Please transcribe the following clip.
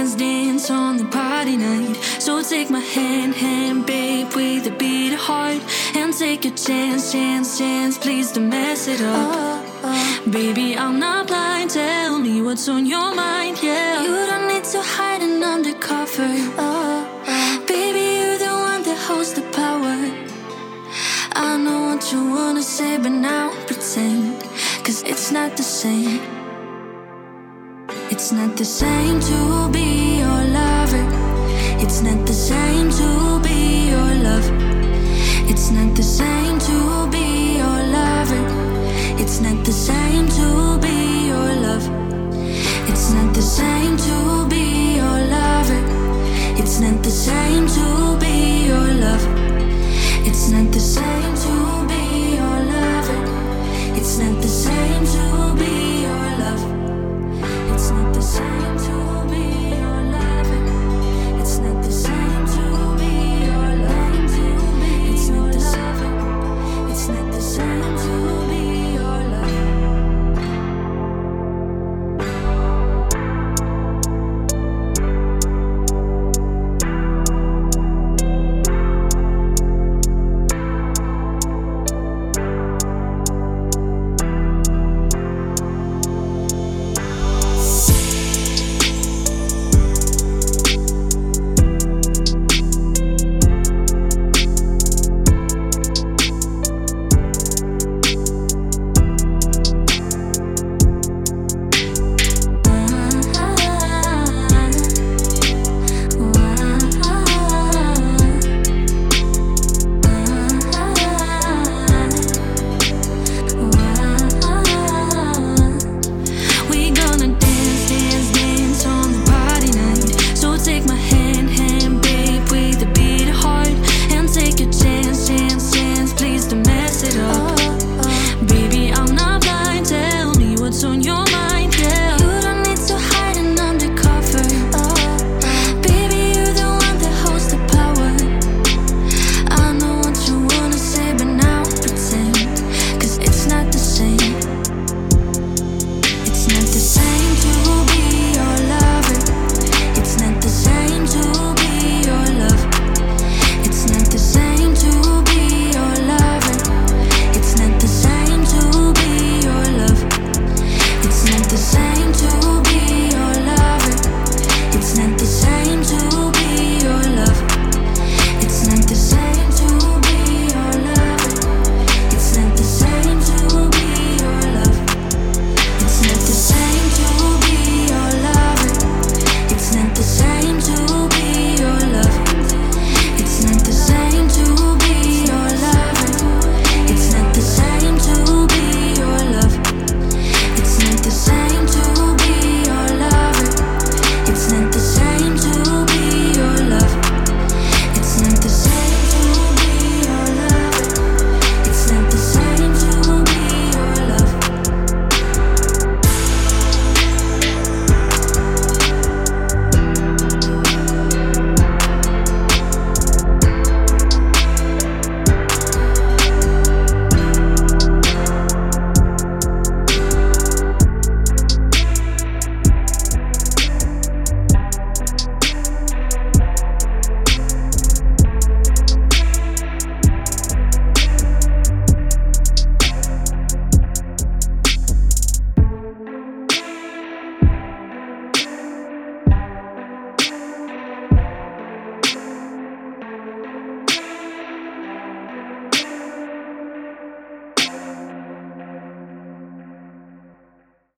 dance, dance on the party night. So take my hand, hand, babe, with a beat of heart. And take a chance, chance, chance, please don't mess it up. Baby, I'm not blind, tell me what's on your mind, yeah. You don't need to hide an undercover. Baby, you're the one that holds the power. I know what you wanna say, but now pretend, 'cause it's not the same. It's not the same to be your lover. It's not the same to be your love. It's not the same to be your lover. It's not the same to be your love. It's not the same to be your lover. It's not the same to be your love. It's not the same.